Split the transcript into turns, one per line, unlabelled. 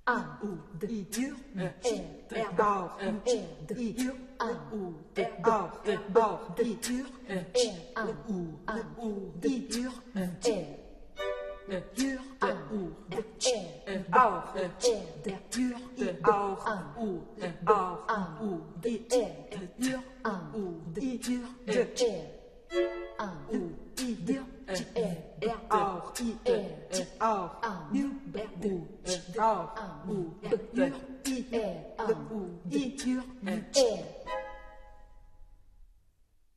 A,
ou,
D,
I, dur,
R,
or,
R,
I, dur,
ou,
or, I, dur,
ou,
I, dur, dur, ou, or, dur, I, or, ou, I, dur, I, dur, I, dur, or, I, or, dur, I, dur,